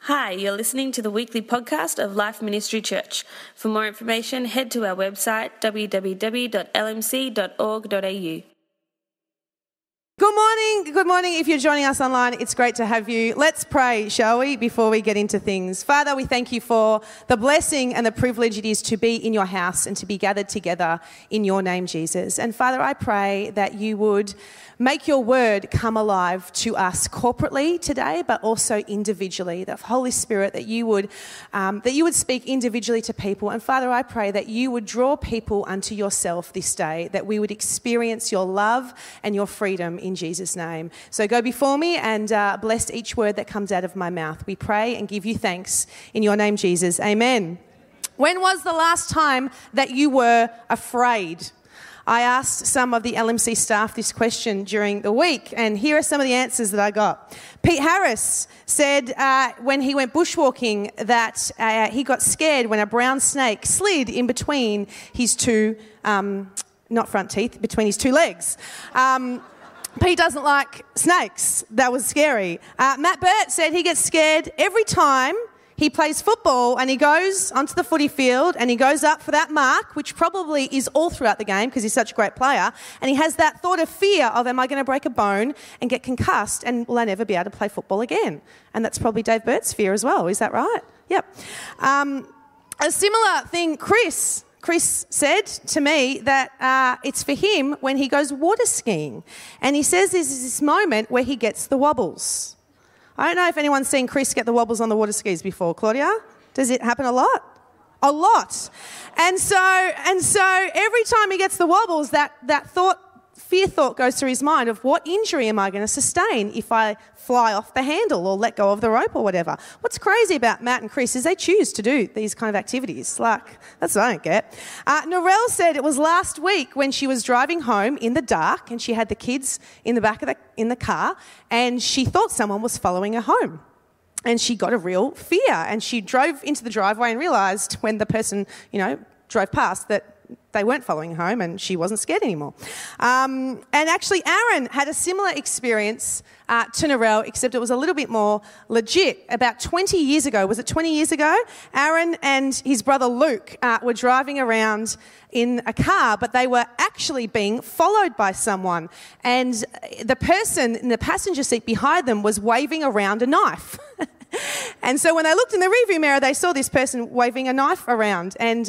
Hi, you're listening to the weekly podcast of Life Ministry Church. For more information, head to our website www.lmc.org.au. Good morning. If you're joining us online, it's great to have you. Let's pray, shall we, before we get into things. Father, we thank you for the blessing and the privilege it is to be in your house and to be gathered together in your name, Jesus. And Father, I pray that you would make your word come alive to us corporately today, but also individually. The Holy Spirit, that you would speak individually to people. And Father, I pray that you would draw people unto yourself this day, that we would experience your love and your freedom in Jesus' name. So go before me and bless each word that comes out of my mouth. We pray and give you thanks in your name, Jesus. Amen. When was the last time that you were afraid? I asked some of the LMC staff this question during the week, and here are some of the answers that I got. Pete Harris said when he went bushwalking that he got scared when a brown snake slid in between his two, not front teeth, between his two legs. Pete doesn't like snakes. That was scary. Matt Burt said he gets scared every time he plays football and he goes onto the footy field and he goes up for that mark, which probably is all throughout the game because he's such a great player, and he has that thought of fear of, am I going to break a bone and get concussed, and will I never be able to play football again? And that's probably Dave Burt's fear as well. Is that right? Yep. A similar thing, Chris said to me that it's for him when he goes water skiing. And he says there's this moment where he gets the wobbles. I don't know if anyone's seen Chris get the wobbles on the water skis before. Claudia, does it happen a lot? A lot. And so every time he gets the wobbles, that fear thought goes through his mind of, what injury am I going to sustain if I fly off the handle or let go of the rope or whatever? What's crazy about Matt and Chris is they choose to do these kind of activities. Like, that's what I don't get. Norelle said it was last week when she was driving home in the dark and she had the kids in the back of the car, and she thought someone was following her home. And she got a real fear, and she drove into the driveway and realised when the person, drove past that they weren't following home and she wasn't scared anymore. And actually, Aaron had a similar experience to Narelle, except it was a little bit more legit. About 20 years ago, was it 20 years ago? Aaron and his brother Luke were driving around in a car, but they were actually being followed by someone. And the person in the passenger seat behind them was waving around a knife. And so when they looked in the rearview mirror, they saw this person waving a knife around, and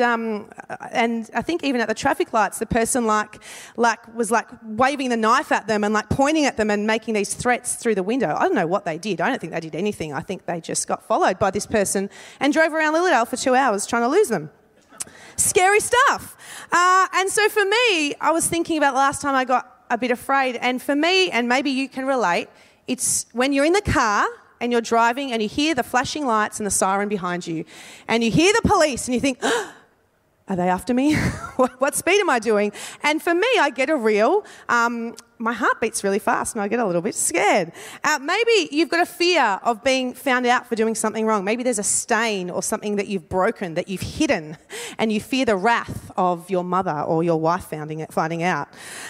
I think even at the traffic lights, the person was waving the knife at them and pointing at them and making these threats through the window. I don't know what they did. I don't think they did anything. I think they just got followed by this person and drove around Lilydale for 2 hours trying to lose them. Scary stuff. And so for me, I was thinking about the last time I got a bit afraid, and for me, and maybe you can relate, it's when you're in the car and you're driving and you hear the flashing lights and the siren behind you, and you hear the police and you think, are they after me? What speed am I doing? And for me, I get my heart beats really fast and I get a little bit scared. Maybe you've got a fear of being found out for doing something wrong. Maybe there's a stain or something that you've broken, that you've hidden, and you fear the wrath of your mother or your wife finding out.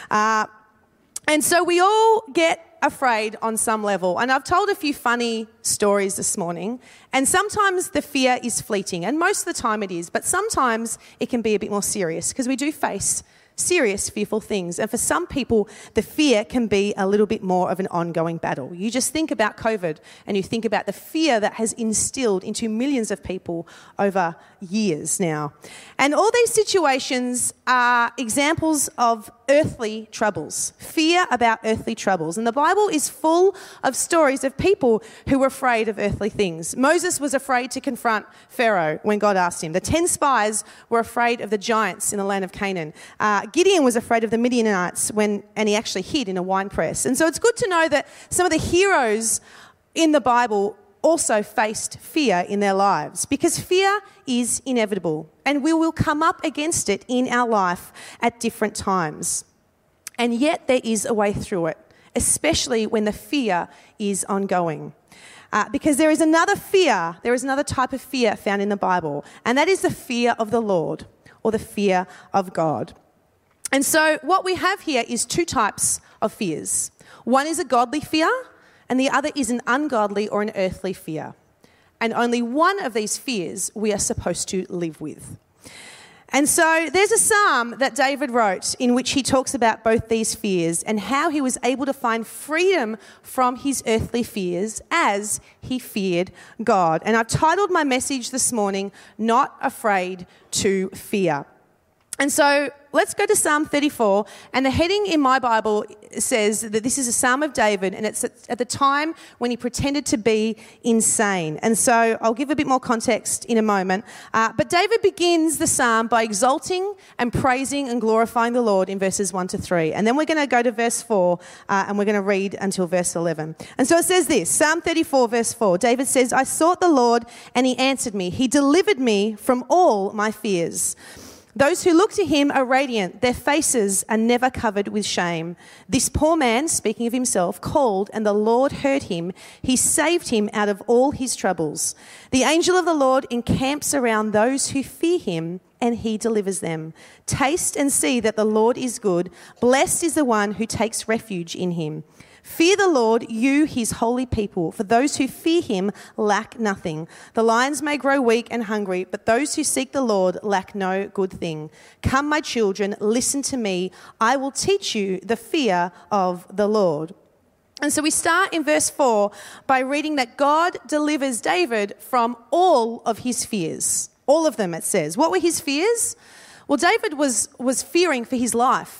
And so we all get afraid on some level. And I've told a few funny stories this morning, and sometimes the fear is fleeting, and most of the time it is, but sometimes it can be a bit more serious because we do face serious, fearful things. And for some people, the fear can be a little bit more of an ongoing battle. You just think about COVID and you think about the fear that has instilled into millions of people over years now. And all these situations are examples of earthly troubles, fear about earthly troubles. And the Bible is full of stories of people who were afraid of earthly things. Moses was afraid to confront Pharaoh when God asked him. The 10 spies were afraid of the giants in the land of Canaan. Gideon was afraid of the Midianites and he actually hid in a wine press. And so it's good to know that some of the heroes in the Bible also faced fear in their lives, because fear is inevitable and we will come up against it in our life at different times. And yet there is a way through it, especially when the fear is ongoing. Because there is another type of fear found in the Bible, and that is the fear of the Lord, or the fear of God. And so what we have here is two types of fears. One is a godly fear, and the other is an ungodly or an earthly fear. and only one of these fears we are supposed to live with. And so there's a psalm that David wrote in which he talks about both these fears and how he was able to find freedom from his earthly fears as he feared God. And I've titled my message this morning, Not Afraid to Fear. And so let's go to Psalm 34, and the heading in my Bible says that this is a Psalm of David, and it's at the time when he pretended to be insane. And so I'll give a bit more context in a moment. But David begins the Psalm by exalting and praising and glorifying the Lord in verses 1 to 3. And then we're going to go to verse 4, and we're going to read until verse 11. And so it says this, Psalm 34, verse 4, David says, I sought the Lord, and he answered me. He delivered me from all my fears. Those who look to him are radiant. Their faces are never covered with shame. This poor man, speaking of himself, called and the Lord heard him. He saved him out of all his troubles. The angel of the Lord encamps around those who fear him and he delivers them. Taste and see that the Lord is good. Blessed is the one who takes refuge in him. Fear the Lord, you his holy people, for those who fear him lack nothing. The lions may grow weak and hungry, but those who seek the Lord lack no good thing. Come, my children, listen to me. I will teach you the fear of the Lord. And so we start in verse 4 by reading that God delivers David from all of his fears. All of them, it says. What were his fears? Well, David was fearing for his life.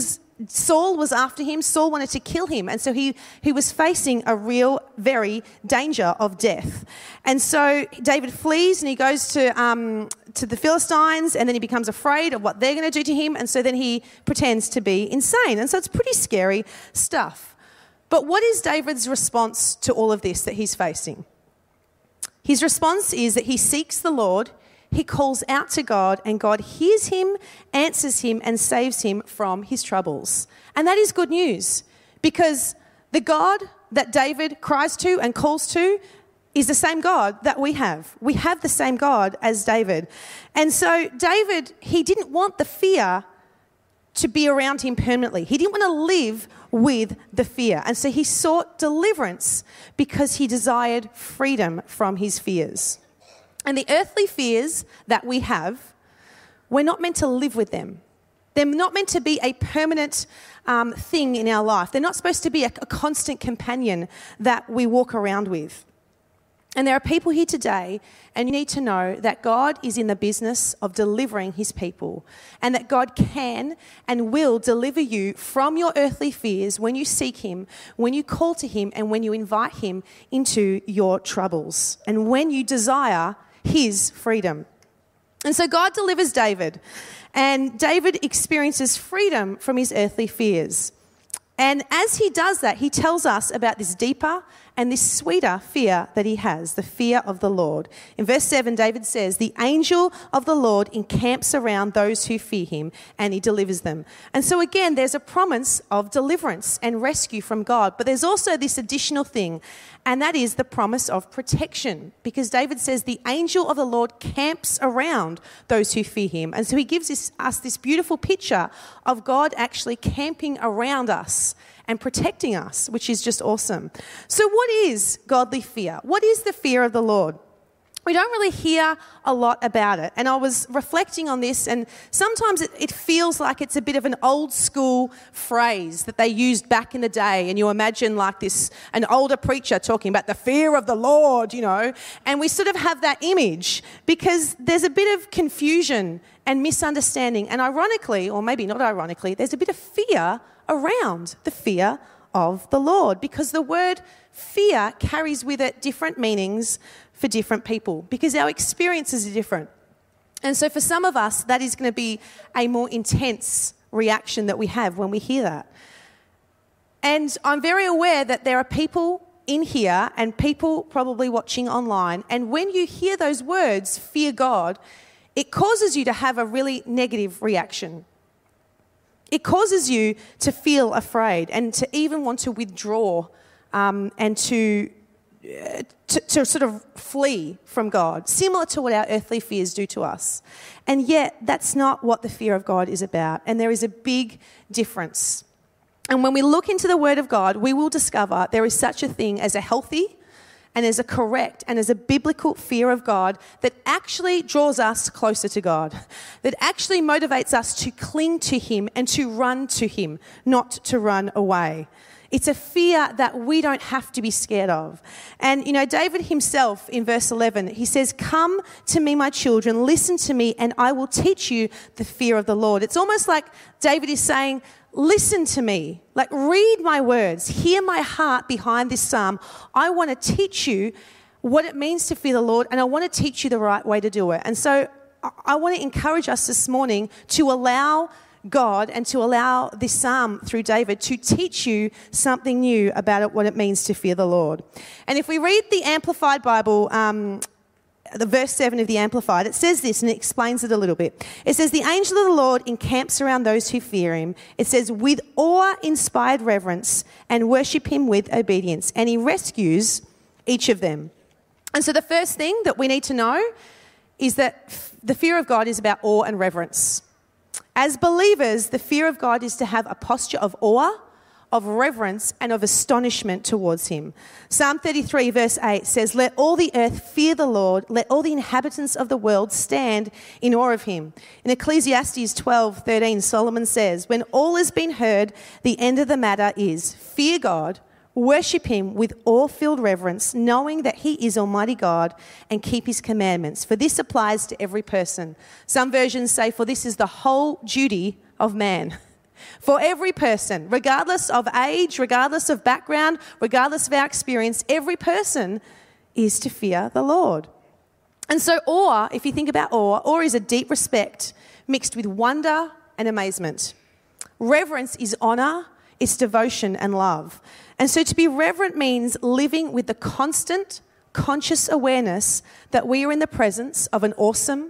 Saul was after him. Saul wanted to kill him. And so he was facing a real, very danger of death. And so David flees and he goes to the Philistines, and then he becomes afraid of what they're going to do to him. And so then he pretends to be insane. And so it's pretty scary stuff. But what is David's response to all of this that he's facing? His response is that he seeks the Lord. He calls out to God, and God hears him, answers him, and saves him from his troubles. And that is good news, because the God that David cries to and calls to is the same God that we have. We have the same God as David. And so David, he didn't want the fear to be around him permanently. He didn't want to live with the fear. And so he sought deliverance because he desired freedom from his fears. And the earthly fears that we have, we're not meant to live with them. They're not meant to be a permanent thing in our life. They're not supposed to be a constant companion that we walk around with. And there are people here today, and you need to know that God is in the business of delivering his people, and that God can and will deliver you from your earthly fears when you seek him, when you call to him, and when you invite him into your troubles, and when you desire his freedom. And so God delivers David, and David experiences freedom from his earthly fears. And as he does that, he tells us about this deeper and this sweeter fear that he has, the fear of the Lord. In verse 7, David says, the angel of the Lord encamps around those who fear him, and he delivers them. And so again, there's a promise of deliverance and rescue from God, but there's also this additional thing, and that is the promise of protection, because David says the angel of the Lord camps around those who fear him. And so he gives us this beautiful picture of God actually camping around us and protecting us, which is just awesome. So what is godly fear? What is the fear of the Lord? We don't really hear a lot about it. And I was reflecting on this, and sometimes it feels like it's a bit of an old school phrase that they used back in the day. And you imagine like an older preacher talking about the fear of the Lord, and we sort of have that image because there's a bit of confusion and misunderstanding. And ironically, or maybe not ironically, there's a bit of fear around the fear of the Lord, because the word fear carries with it different meanings for different people, because our experiences are different. And so for some of us, that is going to be a more intense reaction that we have when we hear that. And I'm very aware that there are people in here and people probably watching online, and when you hear those words, fear God, it causes you to have a really negative reaction. It causes you to feel afraid and to even want to withdraw and to sort of flee from God, similar to what our earthly fears do to us. And yet, that's not what the fear of God is about. And there is a big difference. And when we look into the Word of God, we will discover there is such a thing as a healthy and there's a correct and there's a biblical fear of God that actually draws us closer to God, that actually motivates us to cling to him and to run to him, not to run away. It's a fear that we don't have to be scared of. And, David himself in verse 11, he says, "Come to me, my children, listen to me, and I will teach you the fear of the Lord." It's almost like David is saying, listen to me, like read my words, hear my heart behind this psalm. I want to teach you what it means to fear the Lord, and I want to teach you the right way to do it. And so I want to encourage us this morning to allow God and to allow this psalm through David to teach you something new about what it means to fear the Lord. And if we read the Amplified Bible, the verse 7 of the Amplified, it says this and it explains it a little bit. It says, "The angel of the Lord encamps around those who fear him." It says, "with awe-inspired reverence and worship him with obedience, and he rescues each of them." And so the first thing that we need to know is that the fear of God is about awe and reverence. As believers, the fear of God is to have a posture of awe, of reverence, and of astonishment towards him. Psalm 33 verse 8 says, "Let all the earth fear the Lord. Let all the inhabitants of the world stand in awe of him." In Ecclesiastes 12:13, Solomon says, "When all has been heard, the end of the matter is, fear God, worship him with awe-filled reverence, knowing that he is Almighty God, and keep his commandments. For this applies to every person." Some versions say, "For this is the whole duty of man." For every person, regardless of age, regardless of background, regardless of our experience, every person is to fear the Lord. And so awe, if you think about awe is a deep respect mixed with wonder and amazement. Reverence is honour, it's devotion and love. And so to be reverent means living with the constant, conscious awareness that we are in the presence of an awesome,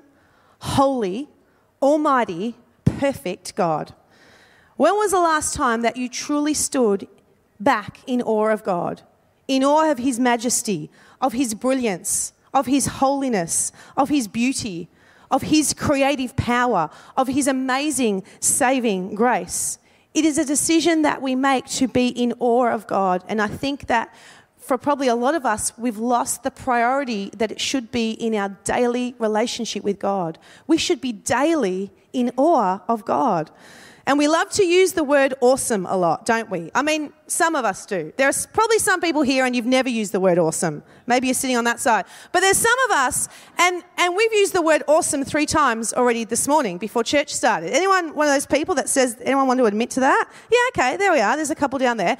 holy, almighty, perfect God. When was the last time that you truly stood back in awe of God, in awe of his majesty, of his brilliance, of his holiness, of his beauty, of his creative power, of his amazing saving grace? It is a decision that we make to be in awe of God. And I think that for probably a lot of us, we've lost the priority that it should be in our daily relationship with God. We should be daily in awe of God. And we love to use the word awesome a lot, don't we? I mean, some of us do. There's probably some people here and you've never used the word awesome. Maybe you're sitting on that side. But there's some of us, and we've used the word awesome 3 times already this morning before church started. Anyone, one of those people that says, anyone want to admit to that? Yeah, okay, there we are. There's a couple down there.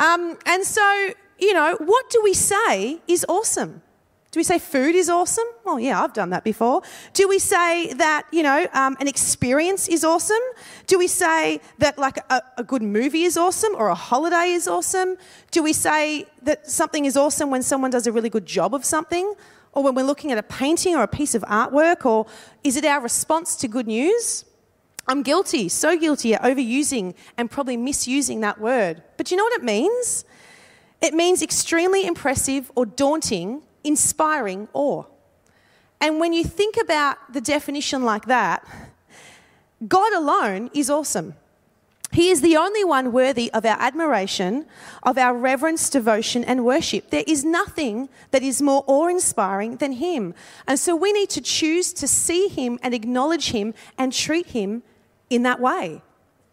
And so, what do we say is awesome? Do we say food is awesome? Well, yeah, I've done that before. Do we say that, an experience is awesome? Do we say that like a good movie is awesome or a holiday is awesome? Do we say that something is awesome when someone does a really good job of something? Or when we're looking at a painting or a piece of artwork? Or is it our response to good news? I'm guilty, so guilty at overusing and probably misusing that word. But do you know what it means? It means extremely impressive or daunting, inspiring awe. And when you think about the definition like that, God alone is awesome. He is the only one worthy of our admiration, of our reverence, devotion, and worship. There is nothing that is more awe-inspiring than him. And so we need to choose to see him and acknowledge him and treat him in that way.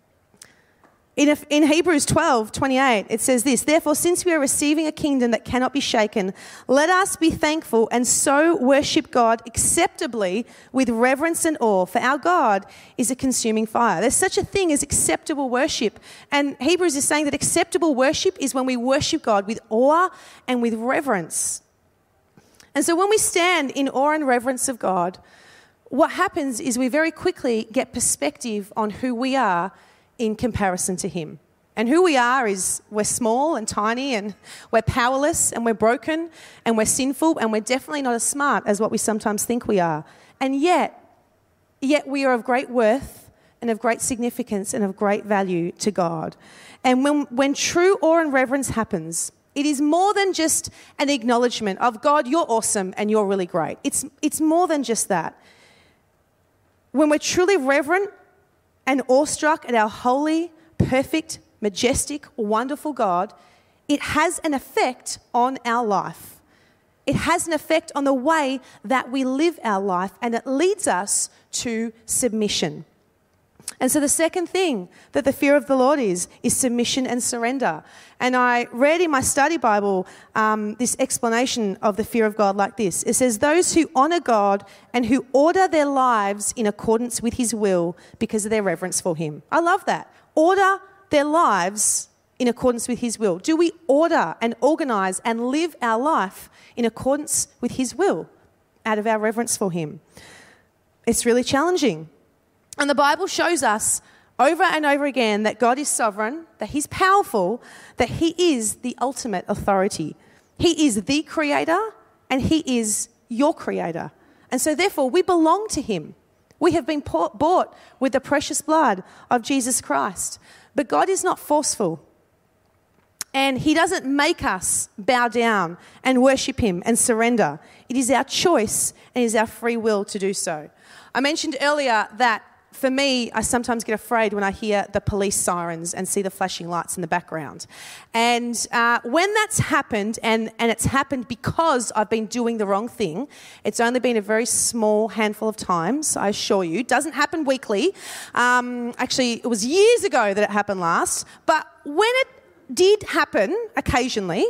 In Hebrews 12:28, it says this, "Therefore, since we are receiving a kingdom that cannot be shaken, let us be thankful and so worship God acceptably with reverence and awe, for our God is a consuming fire." There's such a thing as acceptable worship. And Hebrews is saying that acceptable worship is when we worship God with awe and with reverence. And so when we stand in awe and reverence of God, what happens is we very quickly get perspective on who we are in comparison to him. And who we are is we're small and tiny and we're powerless and we're broken and we're sinful and we're definitely not as smart as what we sometimes think we are. And yet we are of great worth and of great significance and of great value to God. And when true awe and reverence happens, it is more than just an acknowledgement of God, you're awesome and you're really great. It's more than just that. When we're truly reverent and awestruck at our holy, perfect, majestic, wonderful God, it has an effect on our life. it has an effect on the way that we live our life, and it leads us to submission. And so the second thing that the fear of the Lord is submission and surrender. And I read in my study Bible this explanation of the fear of God like this. It says, those who honour God and who order their lives in accordance with his will because of their reverence for him. I love that. Order their lives in accordance with his will. Do we order and organise and live our life in accordance with his will out of our reverence for him? It's really challenging. And the Bible shows us over and over again that God is sovereign, that he's powerful, that he is the ultimate authority. He is the creator and he is your creator. And so therefore we belong to him. We have been bought with the precious blood of Jesus Christ. But God is not forceful. And he doesn't make us bow down and worship him and surrender. It is our choice and it is our free will to do so. I mentioned earlier that for me, I sometimes get afraid when I hear the police sirens and see the flashing lights in the background. And when that's happened, and it's happened because I've been doing the wrong thing, it's only been a very small handful of times, I assure you. It doesn't happen weekly. Actually, it was years ago that it happened last. But when it did happen occasionally,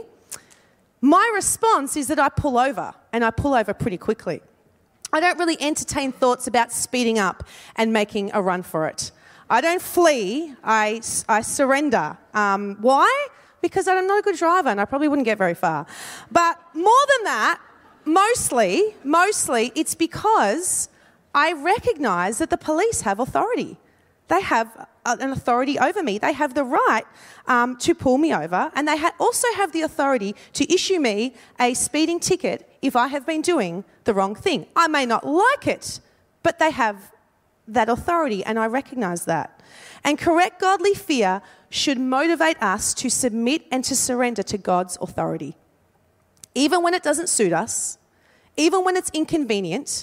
my response is that I pull over, and I pull over pretty quickly. I don't really entertain thoughts about speeding up and making a run for it. I don't flee, I surrender. Why? Because I'm not a good driver and I probably wouldn't get very far. But more than that, mostly, it's because I recognise that the police have authority. They have an authority over me. They have the right to pull me over, and they also have the authority to issue me a speeding ticket if I have been doing the wrong thing. I may not like it, but they have that authority, and I recognise that. And correct godly fear should motivate us to submit and to surrender to God's authority. Even when it doesn't suit us, even when it's inconvenient,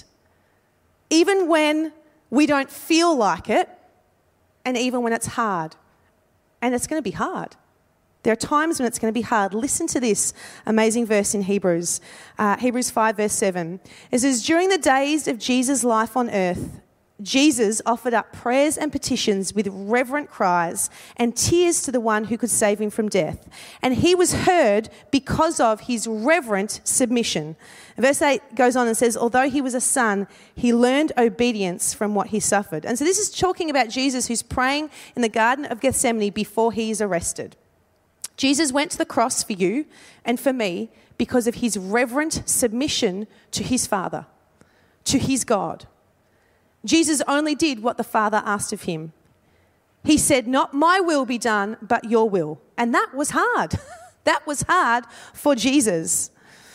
even when we don't feel like it, and even when it's hard. And it's going to be hard. There are times when it's going to be hard. Listen to this amazing verse in Hebrews. Hebrews 5 verse 7. It says, during the days of Jesus' life on earth, Jesus offered up prayers and petitions with reverent cries and tears to the one who could save him from death. And he was heard because of his reverent submission. Verse 8 goes on and says, although he was a son, he learned obedience from what he suffered. And so this is talking about Jesus who's praying in the Garden of Gethsemane before he is arrested. Jesus went to the cross for you and for me because of his reverent submission to his Father, to his God. Jesus only did what the Father asked of him. He said, not my will be done, but your will. And that was hard. That was hard for Jesus.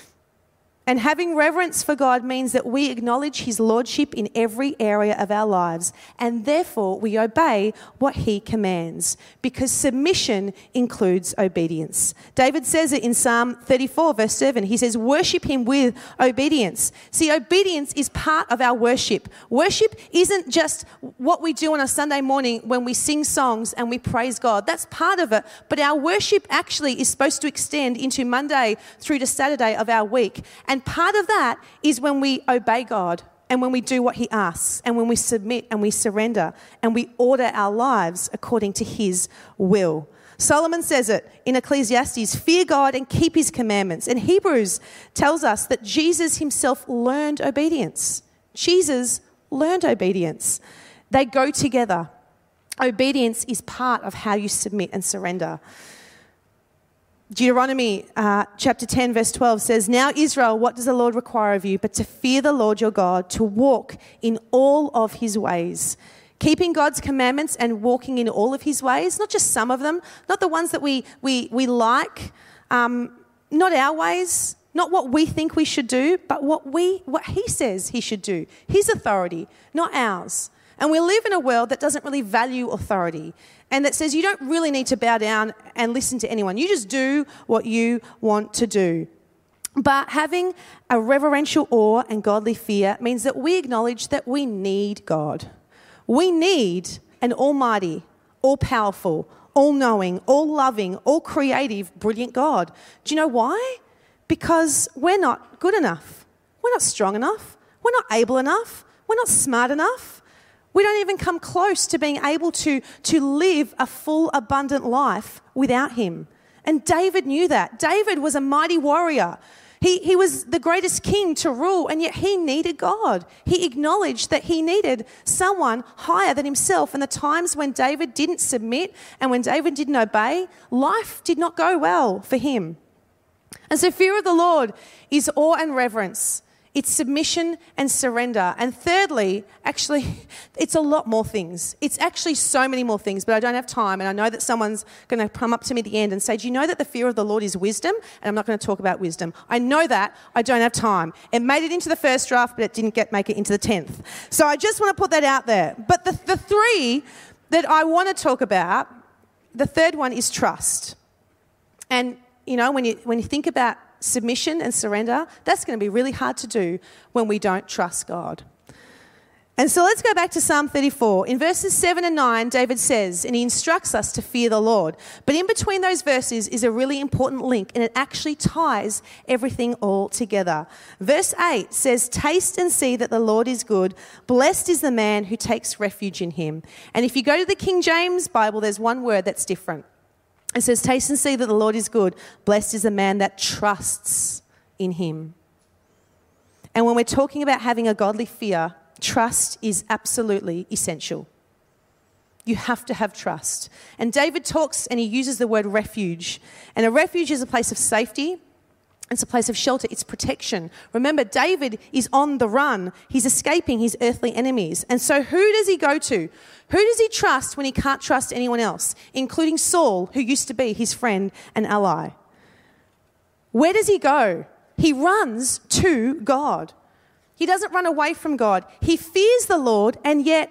And having reverence for God means that we acknowledge his lordship in every area of our lives, and therefore we obey what he commands, because submission includes obedience. David says it in Psalm 34 verse 7. He says, worship him with obedience. See, obedience is part of our worship. Worship isn't just what we do on a Sunday morning when we sing songs and we praise God. That's part of it. But our worship actually is supposed to extend into Monday through to Saturday of our week. And part of that is when we obey God and when we do what he asks and when we submit and we surrender and we order our lives according to his will. Solomon says it in Ecclesiastes, fear God and keep his commandments. And Hebrews tells us that Jesus himself learned obedience. Jesus learned obedience. They go together. Obedience is part of how you submit and surrender. Deuteronomy chapter 10 verse 12 says, now Israel, what does the Lord require of you but to fear the Lord your God, to walk in all of his ways. Keeping God's commandments and walking in all of his ways, not just some of them, not the ones that we like, not our ways, not what we think we should do, but what he says he should do. His authority, not ours. And we live in a world that doesn't really value authority and that says you don't really need to bow down and listen to anyone. You just do what you want to do. But having a reverential awe and godly fear means that we acknowledge that we need God. We need an almighty, all-powerful, all-knowing, all-loving, all-creative, brilliant God. Do you know why? because we're not good enough. We're not strong enough. We're not able enough. We're not smart enough. We don't even come close to being able to live a full, abundant life without him. And David knew that. David was a mighty warrior. He was the greatest king to rule, and yet he needed God. He acknowledged that he needed someone higher than himself. And the times when David didn't submit and when David didn't obey, life did not go well for him. And so fear of the Lord is awe and reverence. It's submission and surrender. And thirdly, actually, it's a lot more things. It's actually so many more things, but I don't have time. And I know that someone's going to come up to me at the end and say, do you know that the fear of the Lord is wisdom? And I'm not going to talk about wisdom. I know that. I don't have time. It made it into the first draft, but it didn't make it into the 10th. So I just want to put that out there. But the three that I want to talk about, the third one is trust. And, you know, when you think about submission and surrender, that's going to be really hard to do when we don't trust God. And so let's go back to Psalm 34. In verses 7 and 9, David says, and he instructs us to fear the Lord. But in between those verses is a really important link, and it actually ties everything all together. Verse 8 says, taste and see that the Lord is good. Blessed is the man who takes refuge in him. And if you go to the King James Bible, there's one word that's different. It says, taste and see that the Lord is good. Blessed is the man that trusts in him. And when we're talking about having a godly fear, trust is absolutely essential. You have to have trust. And David talks and he uses the word refuge. And a refuge is a place of safety. It's a place of shelter. It's protection. Remember, David is on the run. He's escaping his earthly enemies. And so who does he go to? Who does he trust when he can't trust anyone else, including Saul, who used to be his friend and ally? Where does he go? He runs to God. He doesn't run away from God. He fears the Lord, and yet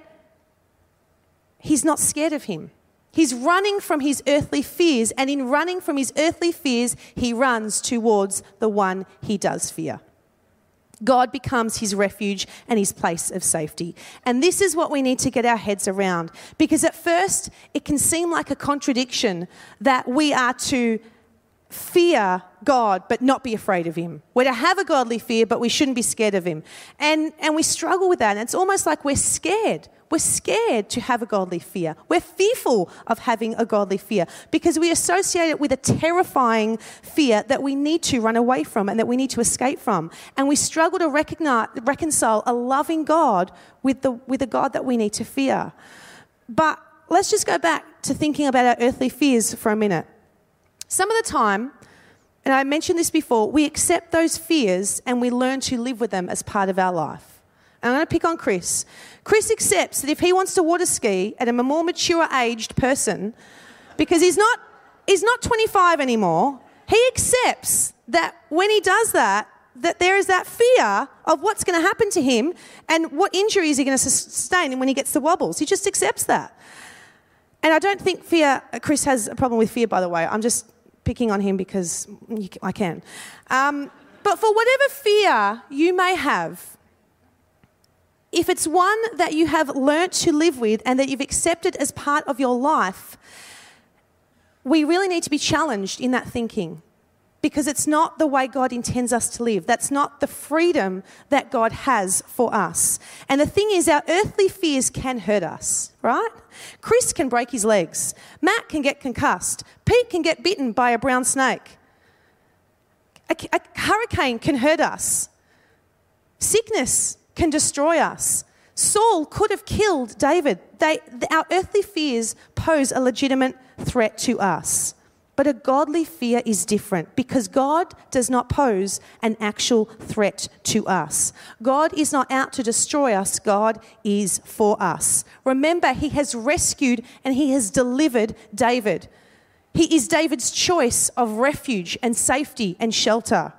he's not scared of him. He's running from his earthly fears, and in running from his earthly fears, he runs towards the one he does fear. God becomes his refuge and his place of safety. And this is what we need to get our heads around, because at first it can seem like a contradiction that we are to fear God but not be afraid of him. We're to have a godly fear, but we shouldn't be scared of him. And we struggle with that. And it's almost like we're scared. We're scared to have a godly fear. We're fearful of having a godly fear because we associate it with a terrifying fear that we need to run away from and that we need to escape from. And we struggle to reconcile a loving God with a God that we need to fear. But let's just go back to thinking about our earthly fears for a minute. Some of the time, and I mentioned this before, we accept those fears and we learn to live with them as part of our life. And I'm going to pick on Chris. Chris accepts that if he wants to water ski at a more mature aged person, because he's not 25 anymore, he accepts that when he does that there is that fear of what's going to happen to him and what injury is he going to sustain when he gets the wobbles. He just accepts that. And I don't think Chris has a problem with fear, by the way. I'm just picking on him because I can. But for whatever fear you may have, if it's one that you have learnt to live with and that you've accepted as part of your life, we really need to be challenged in that thinking, because it's not the way God intends us to live. That's not the freedom that God has for us. And the thing is, our earthly fears can hurt us, right? Chris can break his legs. Matt can get concussed. Pete can get bitten by a brown snake. A hurricane can hurt us. Sickness can destroy us. Saul could have killed David. Our earthly fears pose a legitimate threat to us. But a godly fear is different, because God does not pose an actual threat to us. God is not out to destroy us. God is for us. Remember, he has rescued and he has delivered David. He is David's choice of refuge and safety and shelter.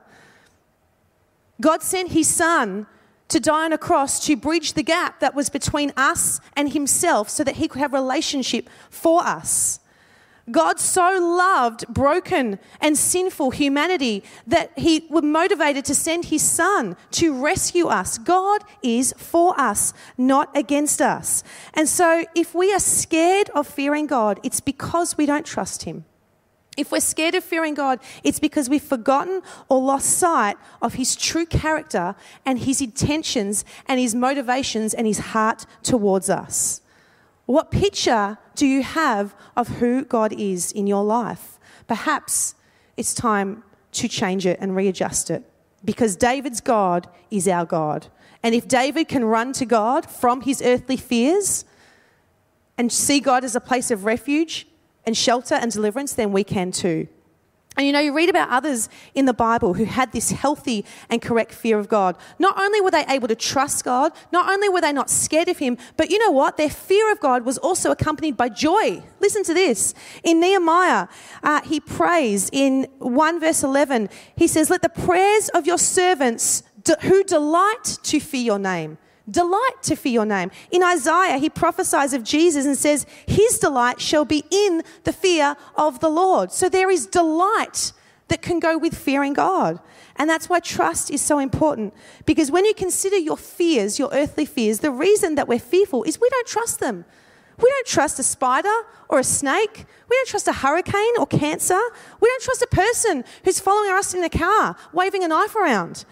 God sent his son to die on a cross to bridge the gap that was between us and himself so that he could have a relationship for us. God so loved broken and sinful humanity that he was motivated to send his son to rescue us. God is for us, not against us. And so if we are scared of fearing God, it's because we don't trust him. If we're scared of fearing God, it's because we've forgotten or lost sight of his true character and his intentions and his motivations and his heart towards us. What picture do you have of who God is in your life? Perhaps it's time to change it and readjust it, because David's God is our God. And if David can run to God from his earthly fears and see God as a place of refuge and shelter and deliverance, then we can too. And you read about others in the Bible who had this healthy and correct fear of God. Not only were they able to trust God, not only were they not scared of him, but you know what? Their fear of God was also accompanied by joy. Listen to this. In Nehemiah, he prays in 1 verse 11, he says, "Let the prayers of your servants who delight to fear your name." Delight to fear your name. In Isaiah, he prophesies of Jesus and says, his delight shall be in the fear of the Lord. So there is delight that can go with fearing God. And that's why trust is so important. Because when you consider your fears, your earthly fears, the reason that we're fearful is we don't trust them. We don't trust a spider or a snake. We don't trust a hurricane or cancer. We don't trust a person who's following us in a car, waving a knife around.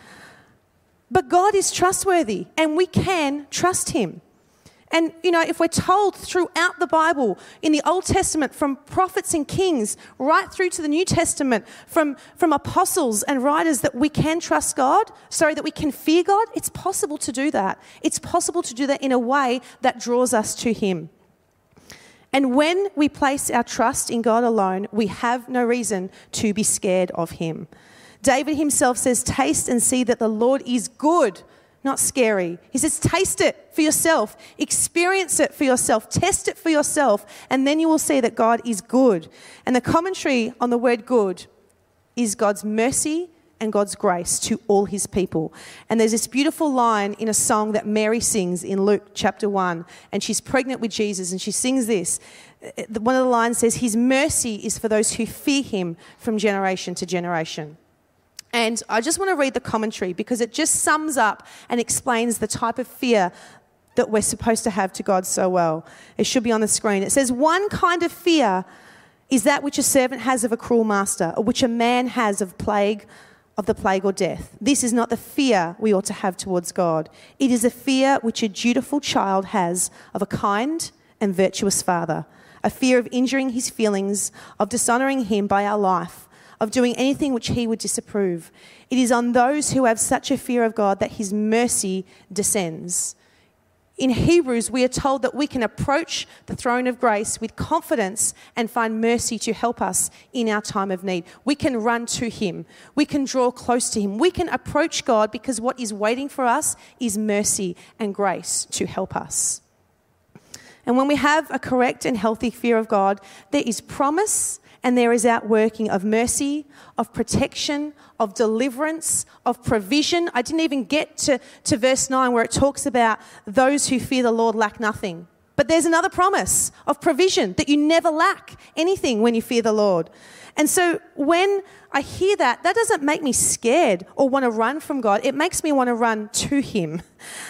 But God is trustworthy and we can trust him. And, if we're told throughout the Bible, in the Old Testament, from prophets and kings, right through to the New Testament, from apostles and writers, that we can trust God, that we can fear God, it's possible to do that. It's possible to do that in a way that draws us to him. And when we place our trust in God alone, we have no reason to be scared of him. David himself says, taste and see that the Lord is good, not scary. He says, taste it for yourself, experience it for yourself, test it for yourself, and then you will see that God is good. And the commentary on the word good is God's mercy and God's grace to all his people. And there's this beautiful line in a song that Mary sings in Luke chapter 1, and she's pregnant with Jesus, and she sings this. One of the lines says, his mercy is for those who fear him from generation to generation. And I just want to read the commentary because it just sums up and explains the type of fear that we're supposed to have to God so well. It should be on the screen. It says, one kind of fear is that which a servant has of a cruel master, or which a man has of the plague or death. This is not the fear we ought to have towards God. It is a fear which a dutiful child has of a kind and virtuous father, a fear of injuring his feelings, of dishonouring him by our life, of doing anything which he would disapprove. It is on those who have such a fear of God that his mercy descends. In Hebrews, we are told that we can approach the throne of grace with confidence and find mercy to help us in our time of need. We can run to him. We can draw close to him. We can approach God because what is waiting for us is mercy and grace to help us. And when we have a correct and healthy fear of God, there is promise and there is outworking of mercy, of protection, of deliverance, of provision. I didn't even get to verse 9 where it talks about those who fear the Lord lack nothing. But there's another promise of provision, that you never lack anything when you fear the Lord. And so when I hear that, that doesn't make me scared or want to run from God. It makes me want to run to him.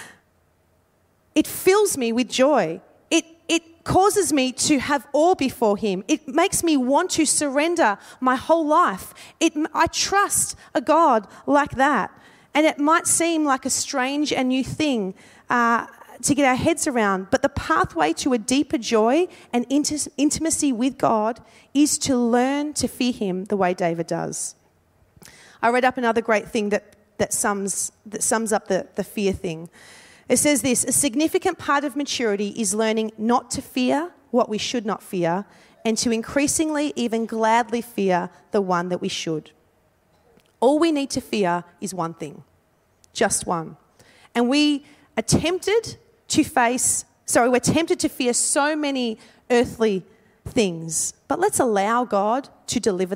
It fills me with joy. It causes me to have awe before him. It makes me want to surrender my whole life. I trust a God like that. And it might seem like a strange and new thing to get our heads around, but the pathway to a deeper joy and intimacy with God is to learn to fear him the way David does. I read up another great thing that sums up the fear thing. It says this: a significant part of maturity is learning not to fear what we should not fear, and to increasingly even gladly fear the one that we should. All we need to fear is one thing, just one. And we are tempted to fear so many earthly things, but let's allow God to deliver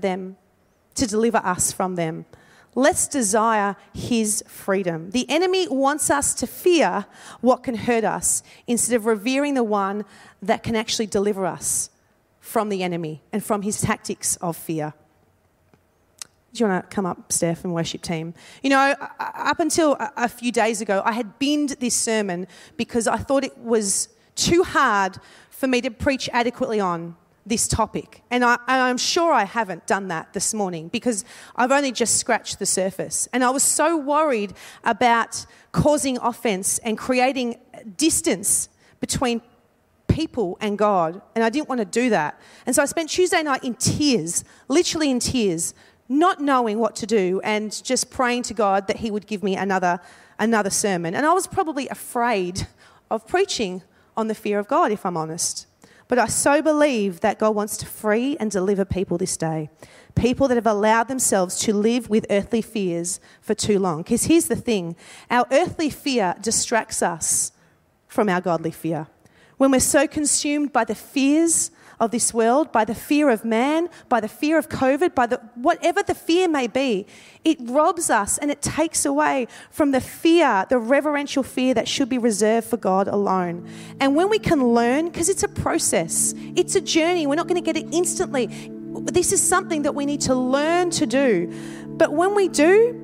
us from them. Let's desire his freedom. The enemy wants us to fear what can hurt us instead of revering the one that can actually deliver us from the enemy and from his tactics of fear. Do you want to come up, Steph, and worship team? Up until a few days ago, I had binned this sermon because I thought it was too hard for me to preach adequately on. this topic. And I'm sure I haven't done that this morning because I've only just scratched the surface. And I was so worried about causing offense and creating distance between people and God. And I didn't want to do that. And so I spent Tuesday night in tears, literally in tears, not knowing what to do and just praying to God that he would give me another sermon. And I was probably afraid of preaching on the fear of God, if I'm honest. But I so believe that God wants to free and deliver people this day. People that have allowed themselves to live with earthly fears for too long. Because here's the thing, our earthly fear distracts us from our godly fear. When we're so consumed by the fears of this world, by the fear of man, by the fear of COVID, by whatever the fear may be, it robs us and it takes away from the fear, the reverential fear that should be reserved for God alone. And when we can learn, because it's a process, it's a journey, we're not going to get it instantly. This is something that we need to learn to do. But when we do,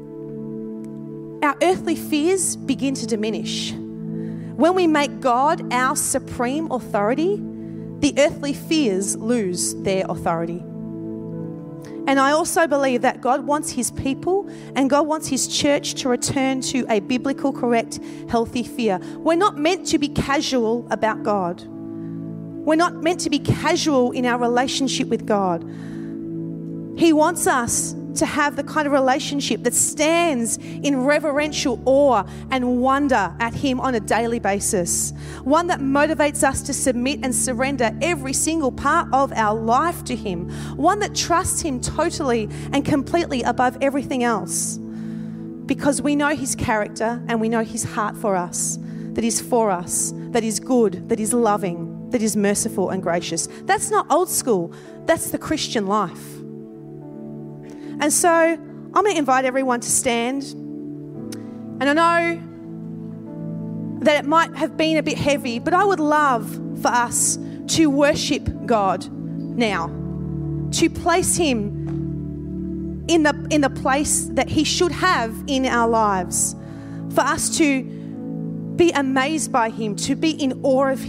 our earthly fears begin to diminish. When we make God our supreme authority, the earthly fears lose their authority. And I also believe that God wants his people and God wants his church to return to a biblical, correct, healthy fear. We're not meant to be casual about God. We're not meant to be casual in our relationship with God. He wants us to have the kind of relationship that stands in reverential awe and wonder at him on a daily basis. One that motivates us to submit and surrender every single part of our life to him. One that trusts him totally and completely above everything else. Because we know his character and we know his heart for us, that is for us, that is good, that is loving, that is merciful and gracious. That's not old school. That's the Christian life. And so I'm going to invite everyone to stand. And I know that it might have been a bit heavy, but I would love for us to worship God now, to place him in the place that he should have in our lives, for us to be amazed by him, to be in awe of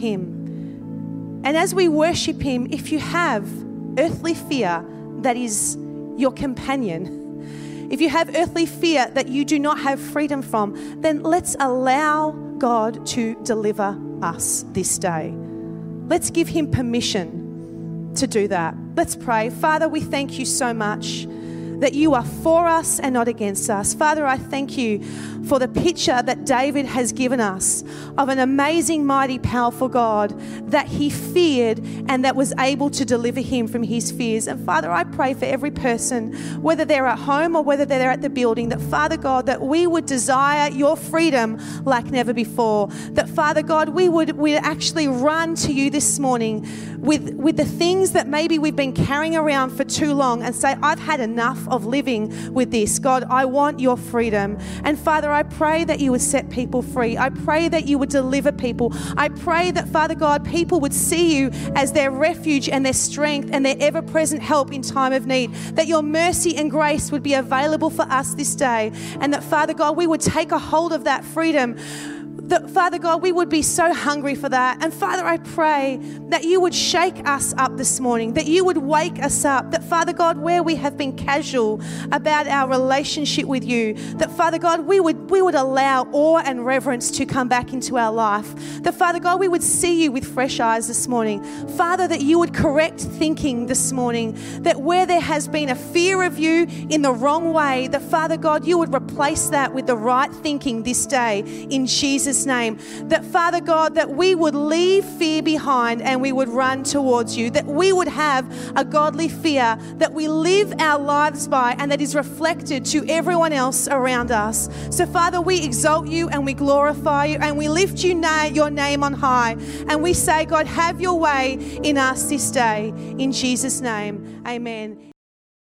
him. And as we worship him, if you have earthly fear that is your companion, if you have earthly fear that you do not have freedom from, then let's allow God to deliver us this day. Let's give him permission to do that. Let's pray. Father, we thank you so much that you are for us and not against us. Father, I thank you for the picture that David has given us of an amazing, mighty, powerful God that he feared and that was able to deliver him from his fears. And Father, I pray for every person, whether they're at home or whether they're at the building, that Father God, that we would desire your freedom like never before. That Father God, we would actually run to you this morning with the things that maybe we've been carrying around for too long and say, I've had enough of living with this. God, I want your freedom. And Father, I pray that you would set people free. I pray that you would deliver people. I pray that, Father God, people would see you as their refuge and their strength and their ever-present help in time of need. That your mercy and grace would be available for us this day. And that, Father God, we would take a hold of that freedom. That, Father God, we would be so hungry for that. And Father, I pray that you would shake us up this morning, that you would wake us up, that, Father God, where we have been casual about our relationship with you, that, Father God, we would allow awe and reverence to come back into our life. That, Father God, we would see you with fresh eyes this morning. Father, that you would correct thinking this morning, that where there has been a fear of you in the wrong way, that, Father God, you would replace that with the right thinking this day in Jesus' name. That, Father God, that we would leave fear behind and we would run towards you, that we would have a godly fear that we live our lives by and that is reflected to everyone else around us. So, Father, we exalt you and we glorify you and we lift your name on high and we say, God, have your way in us this day. In Jesus' name, amen.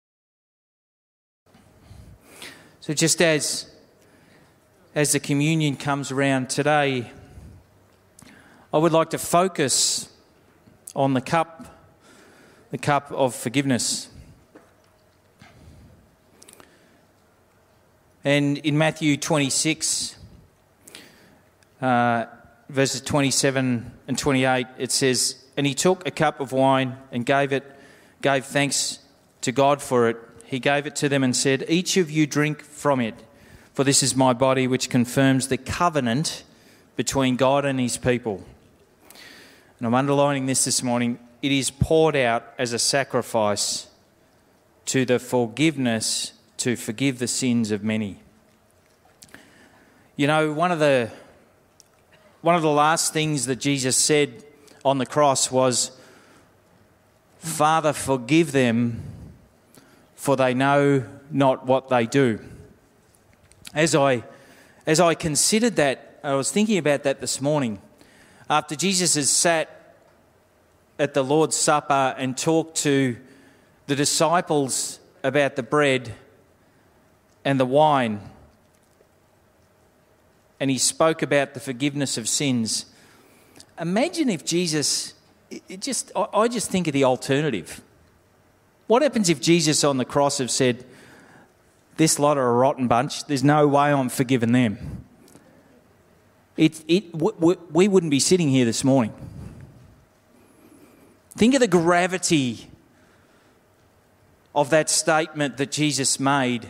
So just as the communion comes around today, I would like to focus on the cup of forgiveness. And in Matthew 26, verses 27 and 28, it says, and he took a cup of wine and gave thanks to God for it. He gave it to them and said, "Each of you drink from it, for this is my body which confirms the covenant between God and his people." And I'm underlining this morning. It is poured out as a sacrifice to forgive the sins of many. You know, one of the last things that Jesus said on the cross was, "Father, forgive them, for they know not what they do." As I considered that, I was thinking about that this morning. After Jesus has sat at the Lord's Supper and talked to the disciples about the bread and the wine, and he spoke about the forgiveness of sins. Imagine if Jesus, I just think of the alternative. What happens if Jesus on the cross have said, "This lot are a rotten bunch, there's no way I'm forgiving them"? We wouldn't be sitting here this morning. Think of the gravity of that statement that Jesus made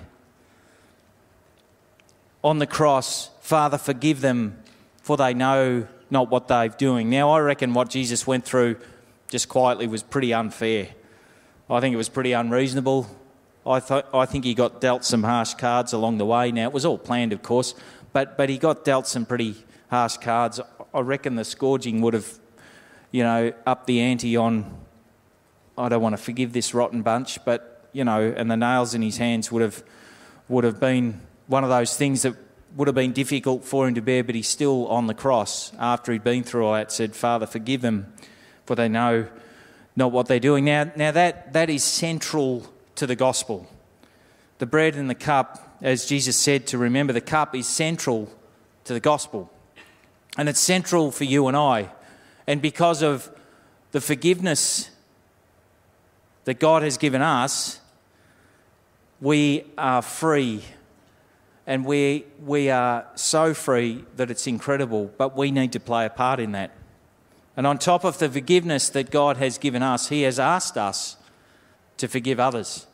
on the cross. "Father, forgive them, for they know not what they're doing." Now, I reckon what Jesus went through just quietly was pretty unfair. I think it was pretty unreasonable. I think he got dealt some harsh cards along the way. Now, it was all planned, of course, but he got dealt some pretty harsh cards. I reckon the scourging would have, upped the ante on, "I don't want to forgive this rotten bunch," but, and the nails in his hands would have been one of those things that would have been difficult for him to bear, but he's still on the cross after he'd been through all that, said, "Father, forgive them, for they know not what they're doing." Now that is central to the gospel. The bread and the cup, as Jesus said to remember, the cup is central to the gospel. And it's central for you and I. And because of the forgiveness that God has given us, we are free. And we are so free that it's incredible, but we need to play a part in that. And on top of the forgiveness that God has given us, he has asked us to forgive others.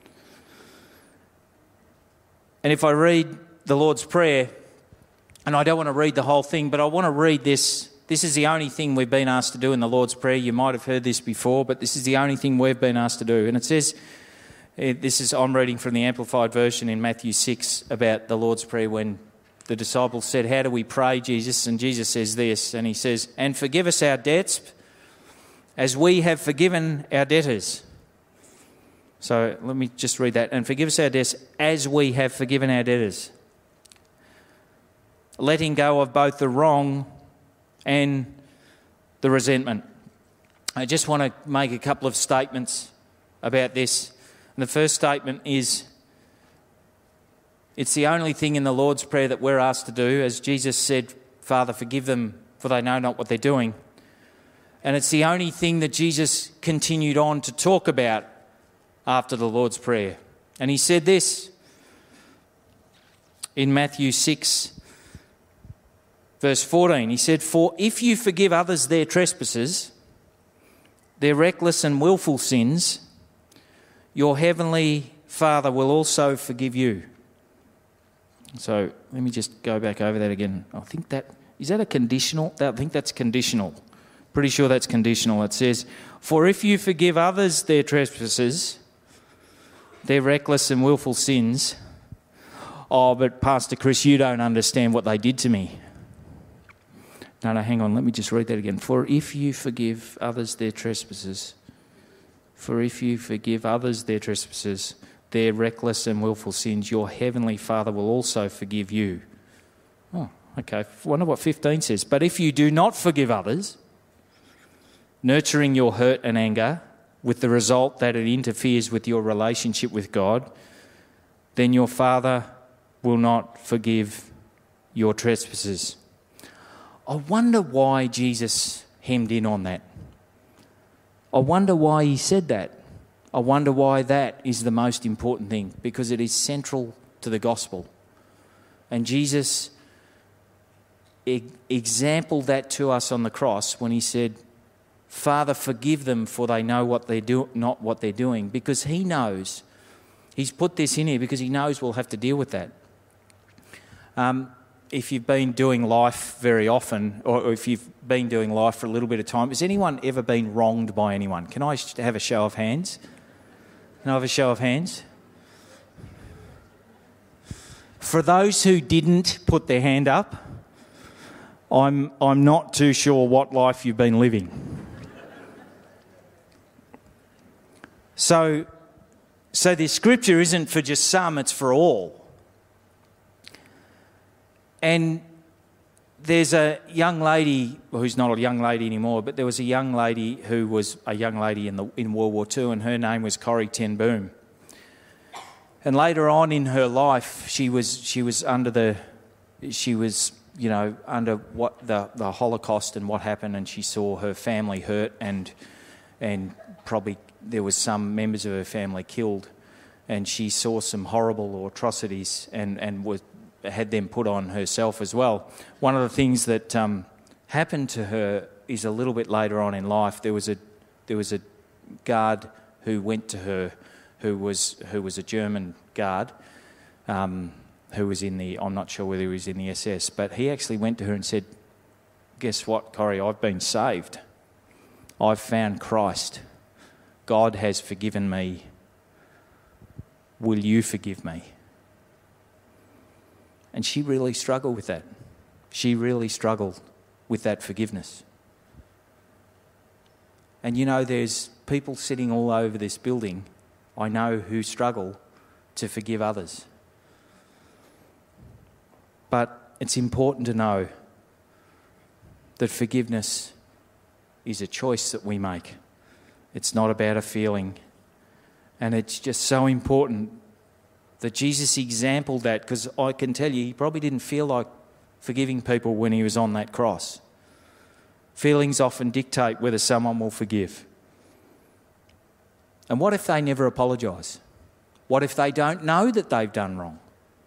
And if I read the Lord's Prayer, and I don't want to read the whole thing, but I want to read this. This is the only thing we've been asked to do in the Lord's Prayer. You might have heard this before, but this is the only thing we've been asked to do. And it says, I'm reading from the Amplified Version in Matthew 6 about the Lord's Prayer when the disciples said, "How do we pray, Jesus?" And Jesus says this, and he says, "And forgive us our debts as we have forgiven our debtors." So let me just read that. "And forgive us our debts as we have forgiven our debtors, letting go of both the wrong and the resentment." I just want to make a couple of statements about this. And the first statement is, it's the only thing in the Lord's Prayer that we're asked to do. As Jesus said, "Father, forgive them, for they know not what they're doing." And it's the only thing that Jesus continued on to talk about after the Lord's Prayer. And he said this in Matthew 6, verse 14. He said, "For if you forgive others their trespasses, their reckless and willful sins, your heavenly Father will also forgive you." So let me just go back over that again. Is that a conditional? I think that's conditional. Pretty sure that's conditional. It says, "For if you forgive others their trespasses, their reckless and willful sins." "Oh, but Pastor Chris, you don't understand what they did to me." No, hang on. Let me just read that again. "For if you forgive others their trespasses, their reckless and willful sins, your heavenly Father will also forgive you." Oh, okay. I wonder what 15 says. "But if you do not forgive others, nurturing your hurt and anger with the result that it interferes with your relationship with God, then your Father will not forgive your trespasses." I wonder why Jesus hemmed in on that. I wonder why he said that. I wonder why that is the most important thing, because it is central to the gospel. And Jesus exampled that to us on the cross when he said, Father, forgive them, for they know not what they're doing. Because he knows. He's put this in here because he knows we'll have to deal with that. If you've been doing life very often, or if you've been doing life for a little bit of time, has anyone ever been wronged by anyone? Can I have a show of hands? Can I have a show of hands? For those who didn't put their hand up, I'm not too sure what life you've been living. So this scripture isn't for just some, it's for all. And there's a young lady, who's not a young lady anymore, but there was a young lady who was a young lady in World War II, and her name was Corrie ten Boom. And later on in her life, she was under what the Holocaust and what happened, and she saw her family hurt, and probably there was some members of her family killed, and she saw some horrible atrocities and had them put on herself as well. One of the things that happened to her is a little bit later on in life. There was a guard who went to her, who was a German guard, who was I'm not sure whether he was in the SS, but he actually went to her and said, "Guess what, Corrie? I've been saved. I've found Christ. God has forgiven me. Will you forgive me?" And she really struggled with that. She really struggled with that forgiveness. And there's people sitting all over this building, I know, who struggle to forgive others. But it's important to know that forgiveness is a choice that we make. It's not about a feeling. And it's just so important that Jesus exampled that, because I can tell you, he probably didn't feel like forgiving people when he was on that cross. Feelings often dictate whether someone will forgive. And what if they never apologise? What if they don't know that they've done wrong?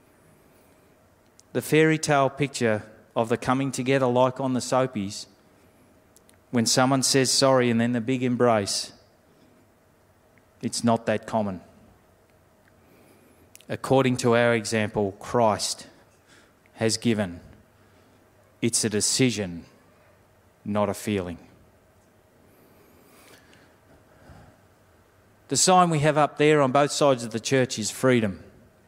The fairy tale picture of the coming together like on the Soapies, when someone says sorry and then the big embrace, it's not that common. According to our example, Christ has given. It's a decision, not a feeling. The sign we have up there on both sides of the church is freedom.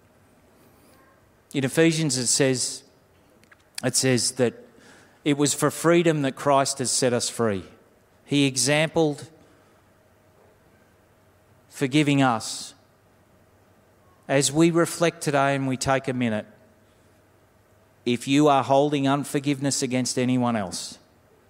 In Ephesians it says that it was for freedom that Christ has set us free. He exampled forgiving us. As we reflect today and we take a minute, if you are holding unforgiveness against anyone else,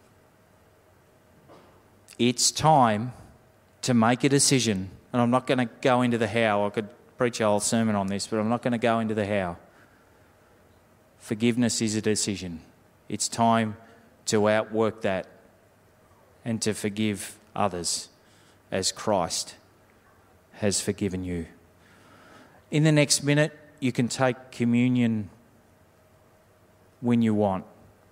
it's time to make a decision. And I'm not going to go into the how. I could preach a whole sermon on this, but I'm not going to go into the how. Forgiveness is a decision. It's time to outwork that and to forgive others as Christ has forgiven you. In the next minute, you can take communion when you want.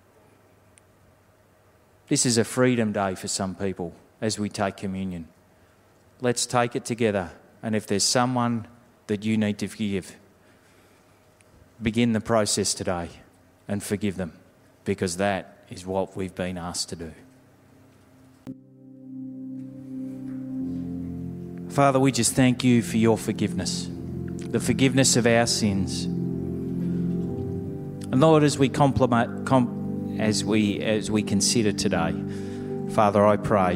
This is a freedom day for some people as we take communion. Let's take it together. And if there's someone that you need to forgive, begin the process today and forgive them, because that is what we've been asked to do. Father, we just thank you for your forgiveness, the forgiveness of our sins. And Lord, as we consider today, Father, I pray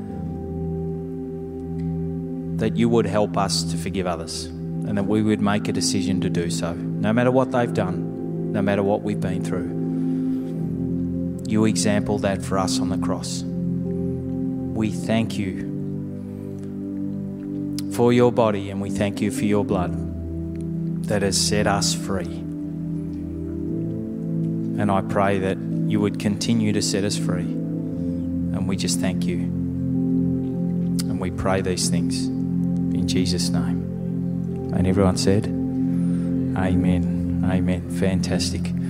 that you would help us to forgive others, and that we would make a decision to do so, no matter what they've done, no matter what we've been through. You example that for us on the cross. We thank you for your body, and we thank you for your blood that has set us free. And I pray that you would continue to set us free. And we just thank you. And we pray these things in Jesus' name. And everyone said, Amen. Amen. Fantastic.